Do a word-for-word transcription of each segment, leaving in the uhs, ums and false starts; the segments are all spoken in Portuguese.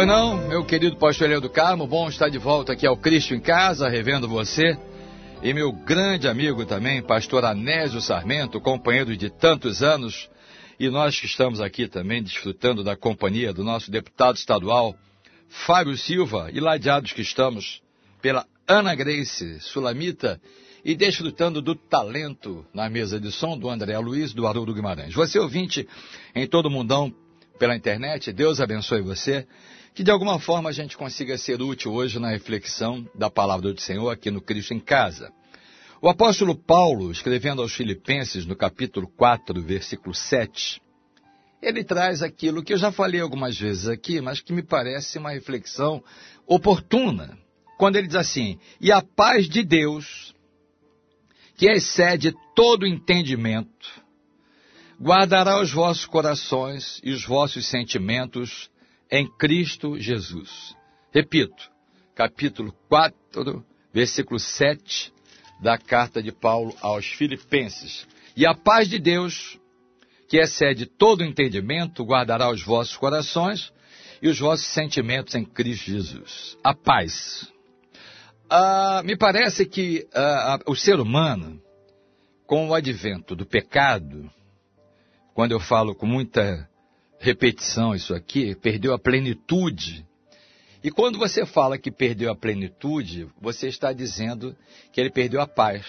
Pois não, meu querido pastor Eleu do Carmo, bom estar de volta aqui ao Cristo em Casa, revendo você. E meu grande amigo também, pastor Anésio Sarmento, companheiro de tantos anos. E nós que estamos aqui também desfrutando da companhia do nosso deputado estadual, Fábio Silva, e ladeados que estamos pela Ana Grace Sulamita, e desfrutando do talento na mesa de som do André Luiz, do Haroldo Guimarães. Você ouvinte em todo o mundão pela internet, Deus abençoe você, que de alguma forma a gente consiga ser útil hoje na reflexão da palavra do Senhor aqui no Cristo em Casa. O apóstolo Paulo, escrevendo aos Filipenses no capítulo quatro, versículo sete, ele traz aquilo que eu já falei algumas vezes aqui, mas que me parece uma reflexão oportuna, quando ele diz assim: e a paz de Deus, que excede todo entendimento, guardará os vossos corações e os vossos sentimentos em Cristo Jesus. Repito, capítulo quatro, versículo sete da carta de Paulo aos Filipenses. E a paz de Deus, que excede todo entendimento, guardará os vossos corações e os vossos sentimentos em Cristo Jesus. A paz. Ah, me parece que ah, o ser humano, com o advento do pecado, quando eu falo com muita repetição isso aqui, perdeu a plenitude. E quando você fala que perdeu a plenitude, você está dizendo que ele perdeu a paz.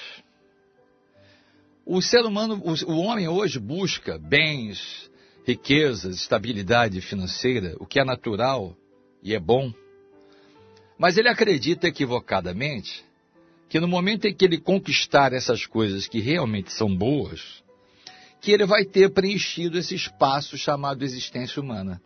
O ser humano, o, o homem hoje busca bens, riquezas, estabilidade financeira, o que é natural e é bom. Mas ele acredita equivocadamente que no momento em que ele conquistar essas coisas que realmente são boas, que ele vai ter preenchido esse espaço chamado existência humana.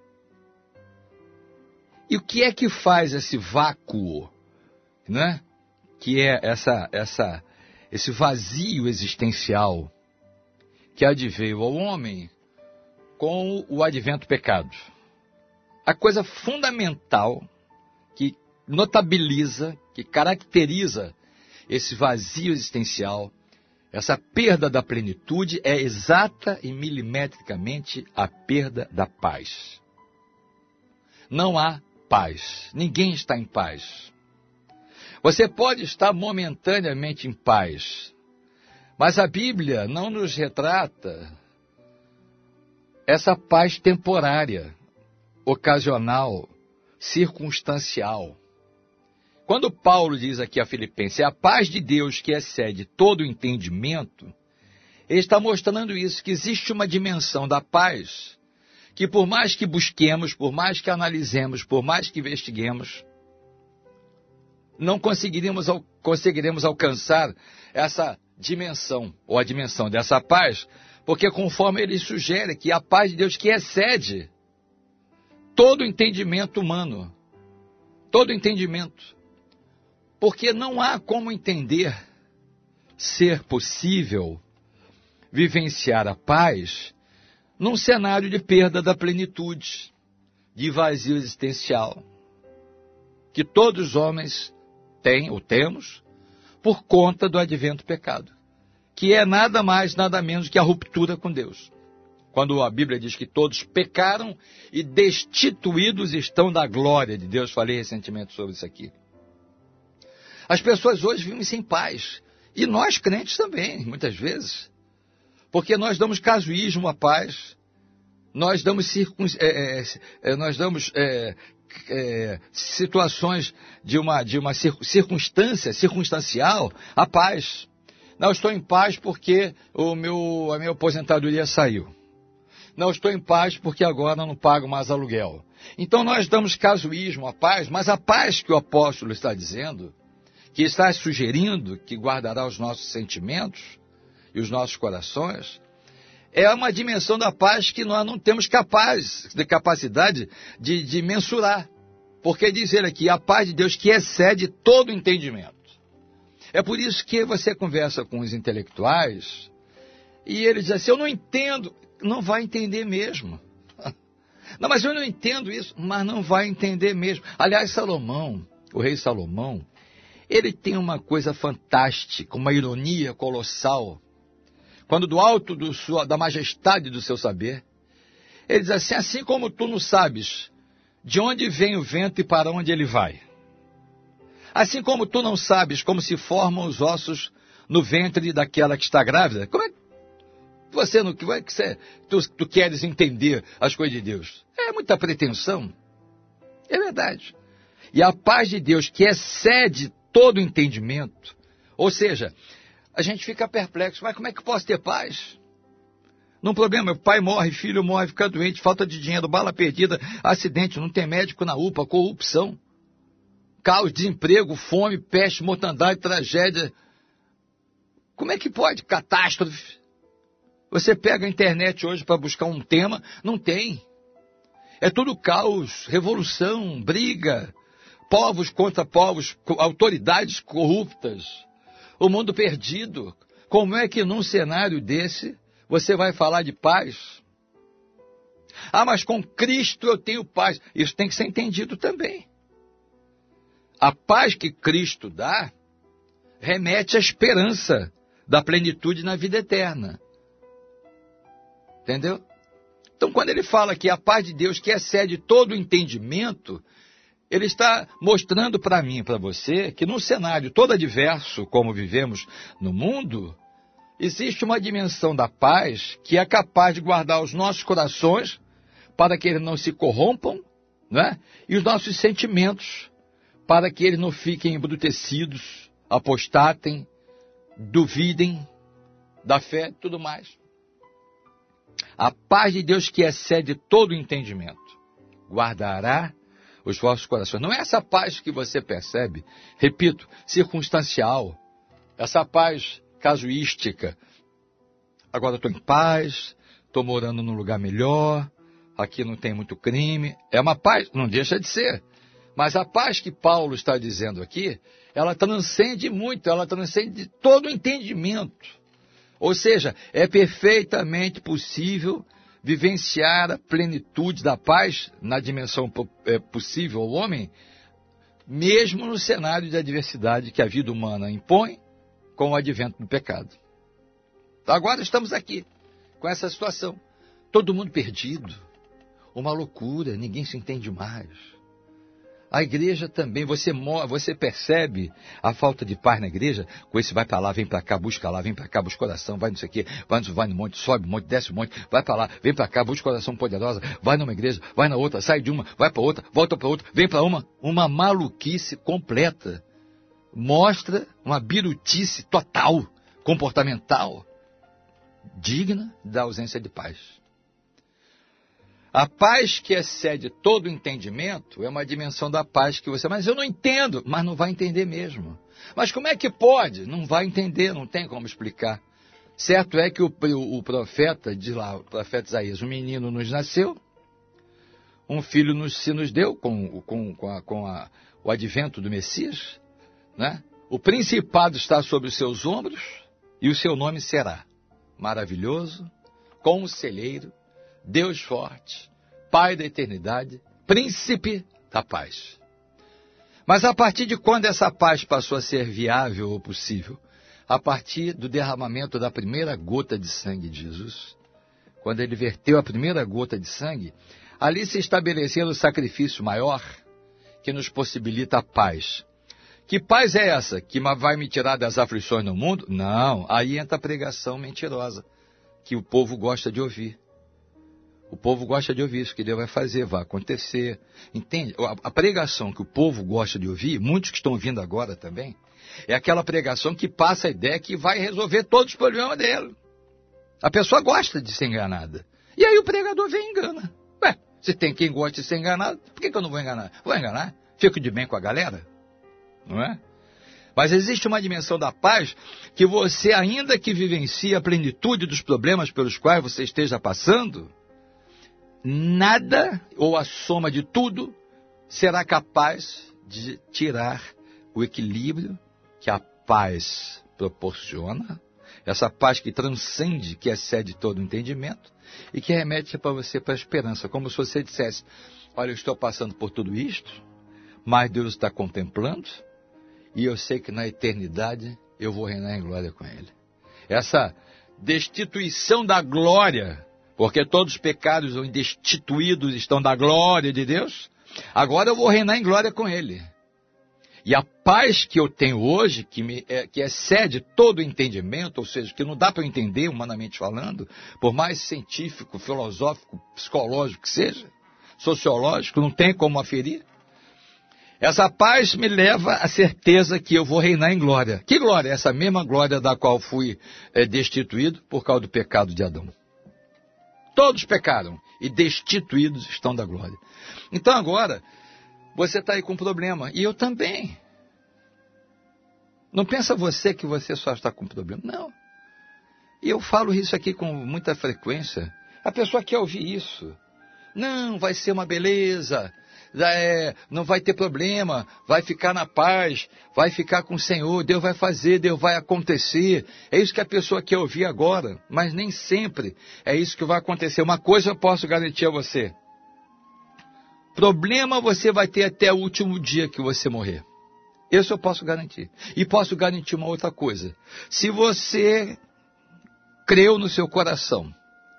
E o que é que faz esse vácuo, né? Que é essa, essa, esse vazio existencial que adveio ao homem com o advento do pecado? A coisa fundamental que notabiliza, que caracteriza esse vazio existencial, essa perda da plenitude, é exata e milimetricamente a perda da paz. Não há paz. Ninguém está em paz. Você pode estar momentaneamente em paz, mas a Bíblia não nos retrata essa paz temporária, ocasional, circunstancial. Quando Paulo diz aqui a Filipenses, é a paz de Deus que excede todo o entendimento, ele está mostrando isso, que existe uma dimensão da paz, que por mais que busquemos, por mais que analisemos, por mais que investiguemos, não conseguiremos, conseguiremos alcançar essa dimensão, ou a dimensão dessa paz, porque conforme ele sugere que a paz de Deus que excede todo o entendimento humano, todo o entendimento. Porque não há como entender, ser possível, vivenciar a paz num cenário de perda da plenitude, de vazio existencial, que todos os homens têm ou temos por conta do advento do pecado, que é nada mais, nada menos que a ruptura com Deus. Quando a Bíblia diz que todos pecaram e destituídos estão da glória de Deus, falei recentemente sobre isso aqui. As pessoas hoje vivem sem paz. E nós crentes também, muitas vezes. Porque nós damos casuísmo à paz. Nós damos, circun... é, é, nós damos é, é, situações de uma, de uma circunstância, circunstancial à paz. Não estou em paz porque o meu, a minha aposentadoria saiu. Não estou em paz porque agora não pago mais aluguel. Então nós damos casuísmo à paz, mas a paz que o apóstolo está dizendo, que está sugerindo que guardará os nossos sentimentos e os nossos corações, é uma dimensão da paz que nós não temos capaz, de capacidade de, de mensurar. Porque diz ele aqui, a paz de Deus que excede todo entendimento. É por isso que você conversa com os intelectuais e eles dizem assim, eu não entendo, não vai entender mesmo. Não, mas eu não entendo isso, mas não vai entender mesmo. Aliás, Salomão, o rei Salomão, ele tem uma coisa fantástica, uma ironia colossal. Quando do alto do sua, da majestade do seu saber, ele diz assim, assim como tu não sabes de onde vem o vento e para onde ele vai. Assim como tu não sabes como se formam os ossos no ventre daquela que está grávida, como é que você não como é que você, tu, tu queres entender as coisas de Deus? É muita pretensão. É verdade. E a paz de Deus, que excede todo o entendimento, ou seja, a gente fica perplexo, mas como é que eu posso ter paz? Num problema, pai morre, filho morre, fica doente, falta de dinheiro, bala perdida, acidente, não tem médico na U P A, corrupção, caos, desemprego, fome, peste, mortandade, tragédia. Como é que pode? Catástrofe. Você pega a internet hoje para buscar um tema, não tem. É tudo caos, revolução, briga, povos contra povos, autoridades corruptas, o mundo perdido. Como é que num cenário desse você vai falar de paz? Ah, mas com Cristo eu tenho paz. Isso tem que ser entendido também. A paz que Cristo dá remete à esperança da plenitude na vida eterna. Entendeu? Então, quando ele fala que a paz de Deus que excede todo o entendimento, ele está mostrando para mim e para você que num cenário todo adverso, como vivemos no mundo, existe uma dimensão da paz que é capaz de guardar os nossos corações para que eles não se corrompam, né? E os nossos sentimentos para que eles não fiquem embrutecidos, apostatem, duvidem da fé e tudo mais. A paz de Deus que excede todo o entendimento guardará os vossos corações. Não é essa paz que você percebe, repito, circunstancial, essa paz casuística. Agora estou em paz, estou morando num lugar melhor, aqui não tem muito crime. É uma paz, não deixa de ser. Mas a paz que Paulo está dizendo aqui, ela transcende muito, ela transcende todo o entendimento. Ou seja, é perfeitamente possível vivenciar a plenitude da paz na dimensão possível ao homem, mesmo no cenário de adversidade que a vida humana impõe com o advento do pecado. Agora estamos aqui, com essa situação. Todo mundo perdido, uma loucura, ninguém se entende mais. A igreja também, você, você percebe a falta de paz na igreja, com esse vai para lá, vem para cá, busca lá, vem para cá, busca oração, vai não sei o quê, vai no, vai no monte, sobe o monte, desce o monte, vai para lá, vem para cá, busca oração poderosa, vai numa igreja, vai na outra, sai de uma, vai para outra, volta para outra, vem para uma, uma maluquice completa. Mostra uma birutice total, comportamental, digna da ausência de paz. A paz que excede todo o entendimento é uma dimensão da paz que você... Mas eu não entendo, mas não vai entender mesmo. Mas como é que pode? Não vai entender, não tem como explicar. Certo é que o, o, o profeta, diz lá, o profeta Isaías, um menino nos nasceu, um filho nos, se nos deu com, com, com, a, com a, o advento do Messias, né? O principado está sobre os seus ombros e o seu nome será Maravilhoso, Conselheiro, Deus forte, Pai da eternidade, Príncipe da paz. Mas a partir de quando essa paz passou a ser viável ou possível? A partir do derramamento da primeira gota de sangue de Jesus. Quando ele verteu a primeira gota de sangue, ali se estabeleceu o sacrifício maior que nos possibilita a paz. Que paz é essa? Que vai me tirar das aflições no mundo? Não, aí entra a pregação mentirosa, que o povo gosta de ouvir. O povo gosta de ouvir isso, que Deus vai fazer, vai acontecer. Entende? A pregação que o povo gosta de ouvir, muitos que estão ouvindo agora também, é aquela pregação que passa a ideia que vai resolver todos os problemas dele. A pessoa gosta de ser enganada. E aí o pregador vem e engana. Ué, se tem quem gosta de ser enganado, por que, que eu não vou enganar? Vou enganar? Fico de bem com a galera? Não é? Mas existe uma dimensão da paz que você, ainda que vivencie a plenitude dos problemas pelos quais você esteja passando, nada, ou a soma de tudo, será capaz de tirar o equilíbrio que a paz proporciona, essa paz que transcende, que excede todo o entendimento, e que remete para você para a esperança, como se você dissesse, olha, eu estou passando por tudo isto, mas Deus está contemplando, e eu sei que na eternidade eu vou reinar em glória com Ele. Essa destituição da glória, porque todos os pecados destituídos estão da glória de Deus, Agora eu vou reinar em glória com ele. E a paz que eu tenho hoje, que, me, é, que excede todo o entendimento, ou seja, que não dá para eu entender humanamente falando, por mais científico, filosófico, psicológico que seja, sociológico, não tem como aferir. Essa paz me leva à certeza que eu vou reinar em glória. Que glória? Essa mesma glória da qual fui é, destituído por causa do pecado de Adão. Todos pecaram e destituídos estão da glória. Então agora, você está aí com um problema. E eu também. Não pensa você que você só está com problema. Não. E eu falo isso aqui com muita frequência. A pessoa quer ouvir isso. Não, vai ser uma beleza. É, não vai ter problema. Vai ficar na paz. Vai ficar com o Senhor. Deus vai fazer, Deus vai acontecer. É isso que a pessoa quer ouvir agora. Mas nem sempre é isso que vai acontecer. Uma coisa eu posso garantir a você. Problema você vai ter até o último dia que você morrer. Isso eu posso garantir. E posso garantir uma outra coisa. Se você creu no seu coração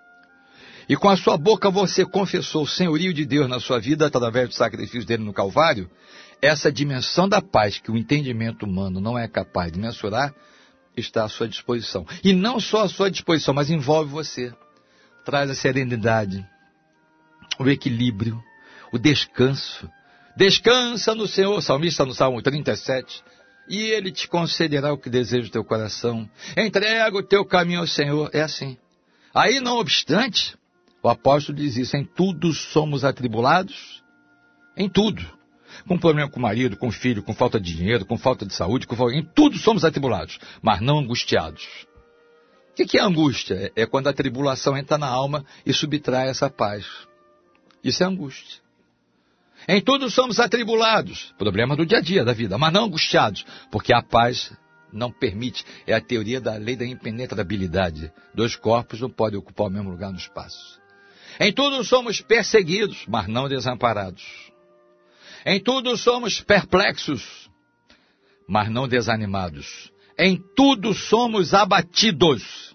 e com a sua boca você confessou o senhorio de Deus na sua vida através do sacrifício dele no Calvário, essa dimensão da paz que o entendimento humano não é capaz de mensurar está à sua disposição. E não só à sua disposição, mas envolve você. Traz a serenidade, o equilíbrio, o descanso. Descansa no Senhor, salmista no Salmo trinta e sete, e Ele te concederá o que deseja o teu coração. Entrega o teu caminho ao Senhor. É assim. Aí, não obstante, o apóstolo diz isso, em tudo somos atribulados, em tudo. Com problema com o marido, com o filho, com falta de dinheiro, com falta de saúde, com falta... em tudo somos atribulados, mas não angustiados. O que é angústia? É quando a tribulação entra na alma e subtrai essa paz. Isso é angústia. Em tudo somos atribulados, problema do dia a dia da vida, mas não angustiados, porque a paz não permite, é a teoria da lei da impenetrabilidade. Dois corpos não podem ocupar o mesmo lugar no espaço. Em tudo somos perseguidos, mas não desamparados. Em tudo somos perplexos, mas não desanimados. Em tudo somos abatidos,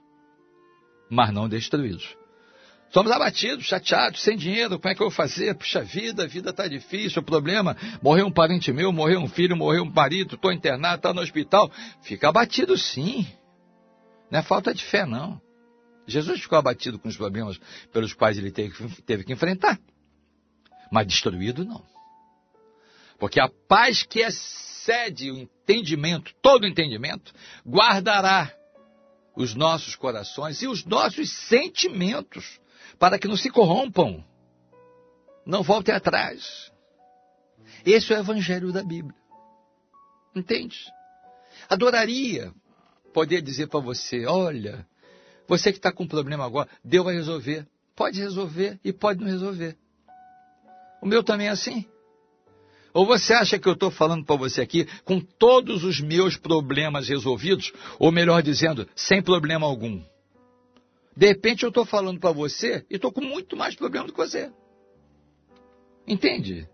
mas não destruídos. Somos abatidos, chateados, sem dinheiro, como é que eu vou fazer? Puxa vida, a vida está difícil, o problema, morreu um parente meu, morreu um filho, morreu um marido, estou internado, está no hospital. Fica abatido sim, não é falta de fé não. Jesus ficou abatido com os problemas pelos quais ele teve, teve que enfrentar, mas destruído não. Porque a paz que excede o entendimento, todo o entendimento, guardará os nossos corações e os nossos sentimentos, para que não se corrompam, não voltem atrás. Esse é o evangelho da Bíblia. Entende? Adoraria poder dizer para você, olha, você que está com um problema agora, Deus vai resolver. Pode resolver e pode não resolver. O meu também é assim. Ou você acha que eu estou falando para você aqui com todos os meus problemas resolvidos, ou melhor dizendo, sem problema algum? De repente eu estou falando para você e estou com muito mais problema do que você. Entende?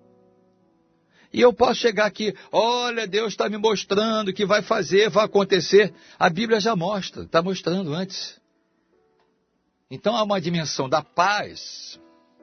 E eu posso chegar aqui, olha, Deus está me mostrando que vai fazer, vai acontecer. A Bíblia já mostra, está mostrando antes. Então há uma dimensão da paz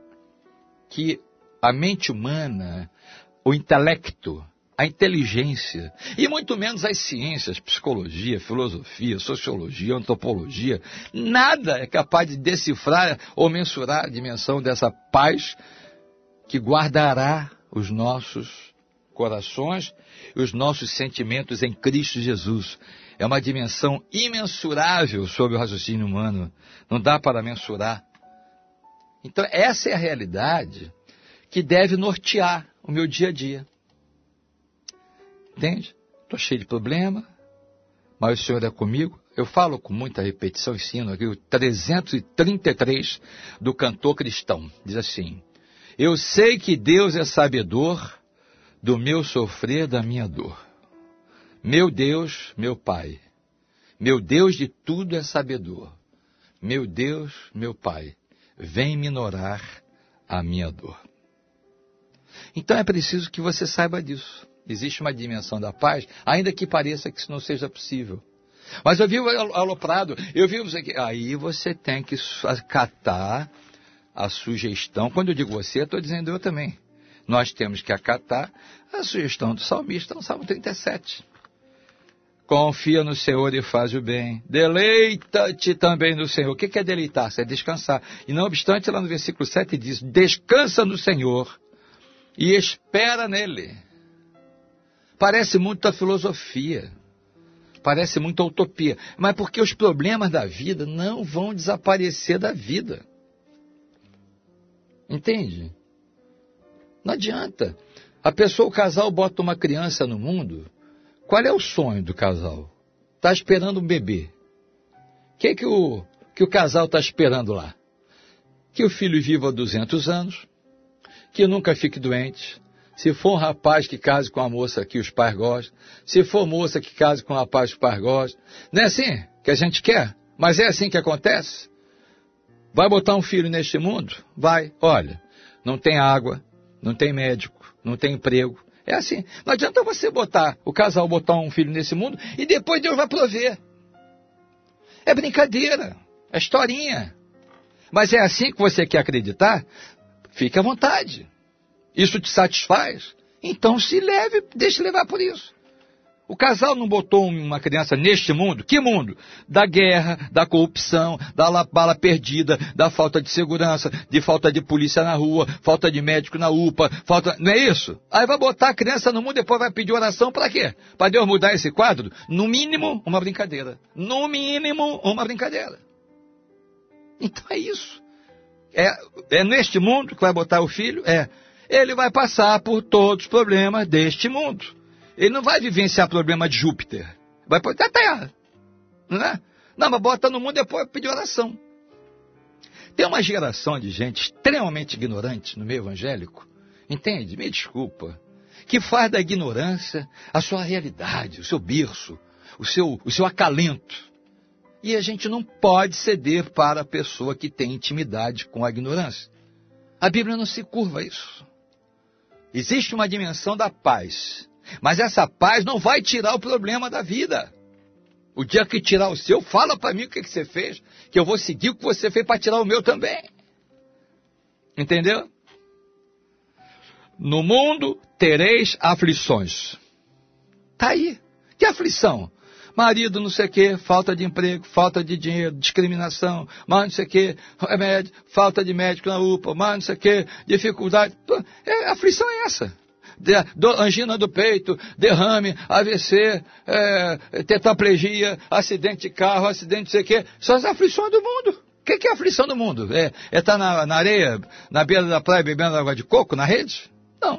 que a mente humana, o intelecto, a inteligência, e muito menos as ciências, psicologia, filosofia, sociologia, antropologia, nada é capaz de decifrar ou mensurar a dimensão dessa paz que guardará os nossos corações e os nossos sentimentos em Cristo Jesus. É uma dimensão imensurável sobre o raciocínio humano, não dá para mensurar. Então essa é a realidade que deve nortear o meu dia a dia. Entende? Estou cheio de problema, mas o Senhor é comigo. Eu falo com muita repetição, ensino aqui o trezentos e trinta e três do Cantor Cristão. Diz assim, eu sei que Deus é sabedor do meu sofrer, da minha dor. Meu Deus, meu Pai, meu Deus de tudo é sabedor. Meu Deus, meu Pai, vem minorar a minha dor. Então é preciso que você saiba disso. Existe uma dimensão da paz, ainda que pareça que isso não seja possível. Mas eu vivo aloprado, eu vivo isso aqui. Aí você tem que acatar a sugestão. Quando eu digo você, eu estou dizendo eu também. nós temos que acatar a sugestão do salmista no Salmo trinta e sete. Confia no Senhor e faz o bem. Deleita-te também no Senhor. O que é deleitar-se? É descansar. E não obstante, lá no versículo sete diz, descansa no Senhor e espera nele. Parece muito a filosofia. Parece muito a utopia. Mas porque os problemas da vida não vão desaparecer da vida. Entende? Não adianta. A pessoa, o casal, bota uma criança no mundo. Qual é o sonho do casal? Está esperando um bebê. O que, que, o, que o casal está esperando lá? Que o filho viva duzentos anos, que nunca fique doente. Se for um rapaz que case com a moça que os pais gostam, se for moça que case com um rapaz que os pais gostam. Não é assim que a gente quer? Mas é assim que acontece? Vai botar um filho neste mundo? Vai. Olha, não tem água, não tem médico, não tem emprego. É assim. Não adianta você botar, o casal botar um filho nesse mundo e depois Deus vai prover. É brincadeira, é historinha. Mas é assim que você quer acreditar? Fique à vontade. Isso te satisfaz? Então se leve, deixe levar por isso. O casal não botou uma criança neste mundo? Que mundo? Da guerra, da corrupção, da bala perdida, da falta de segurança, de falta de polícia na rua, falta de médico na U P A, falta... Não é isso? Aí vai botar a criança no mundo e depois vai pedir oração para quê? Para Deus mudar esse quadro? No mínimo, uma brincadeira. No mínimo, uma brincadeira. Então é isso. É, é neste mundo que vai botar o filho? É. Ele vai passar por todos os problemas deste mundo. Ele não vai vivenciar problema de Júpiter. Vai pôr até a Terra. Não é? Não, mas bota no mundo e depois pedir oração. Tem uma geração de gente extremamente ignorante no meio evangélico. Entende? Me desculpa. Que faz da ignorância a sua realidade, o seu berço, o seu, o seu acalento. E a gente não pode ceder para a pessoa que tem intimidade com a ignorância. A Bíblia não se curva a isso. Existe uma dimensão da paz. Mas essa paz não vai tirar o problema da vida. O dia que tirar o seu, fala para mim o que, que você fez, que eu vou seguir o que você fez para tirar o meu também. Entendeu? No mundo tereis aflições. Está aí. Que aflição? Marido não sei o quê, falta de emprego, falta de dinheiro, discriminação, mas não sei o quê, remédio, falta de médico na U P A, mas não sei o quê, dificuldade. É, a aflição é essa. De, do, angina do peito, derrame, A V C, é, tetraplegia, acidente de carro, acidente de sei o quê. São as aflições do mundo. O que, que é a aflição do mundo? É estar é tá na, na areia, na beira da praia, bebendo água de coco, na rede? Não.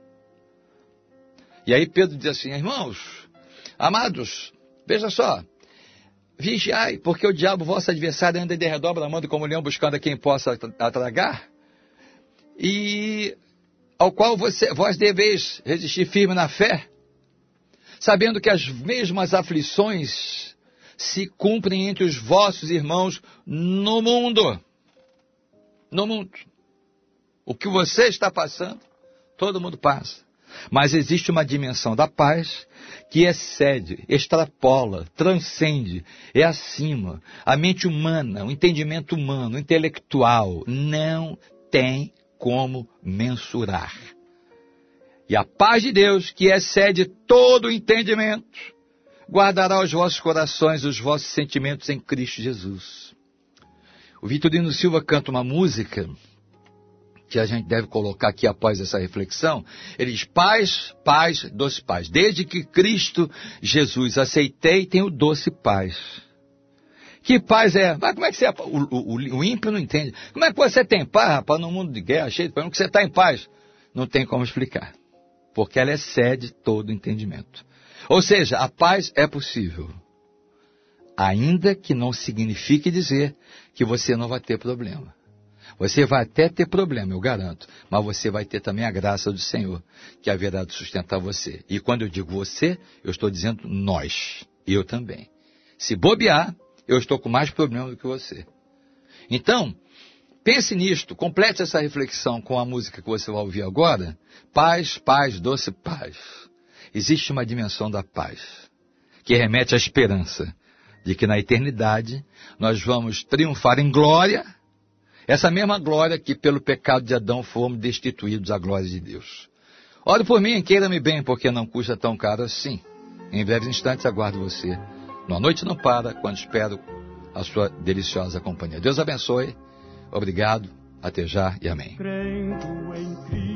E aí Pedro diz assim, irmãos, amados, veja só, vigiai, porque o diabo, vosso adversário, anda de redor bramando como leão, buscando a quem possa atragar. E... ao qual você, vós deveis resistir firme na fé, sabendo que as mesmas aflições se cumprem entre os vossos irmãos no mundo. No mundo. O que você está passando, todo mundo passa. Mas existe uma dimensão da paz que excede, extrapola, transcende, é acima. A mente humana, o entendimento humano, o intelectual, não tem como mensurar. E a paz de Deus, que excede todo o entendimento, guardará os vossos corações, os vossos sentimentos em Cristo Jesus. O Vitorino Silva canta uma música que a gente deve colocar aqui após essa reflexão. Ele diz, paz, paz, doce paz. Desde que Cristo Jesus aceitei, tenho doce paz. Que paz é? Mas como é que você... O, o, o ímpio não entende. Como é que você tem paz, rapaz, num mundo de guerra, cheio de problema, que você está em paz? Não tem como explicar. Porque ela excede todo entendimento. Ou seja, a paz é possível. Ainda que não signifique dizer que você não vai ter problema. Você vai até ter problema, eu garanto. Mas você vai ter também a graça do Senhor, que haverá de sustentar você. E quando eu digo você, eu estou dizendo nós. Eu também. Se bobear, eu estou com mais problema do que você. Então, pense nisto, complete essa reflexão com a música que você vai ouvir agora. Paz, paz, doce paz. Existe uma dimensão da paz, que remete à esperança de que na eternidade nós vamos triunfar em glória, essa mesma glória que pelo pecado de Adão fomos destituídos da glória de Deus. Ore por mim, queira-me bem, porque não custa tão caro assim. Em breves instantes aguardo você. No Noite Não Para, quando espero a sua deliciosa companhia. Deus abençoe. Obrigado. Até já e amém.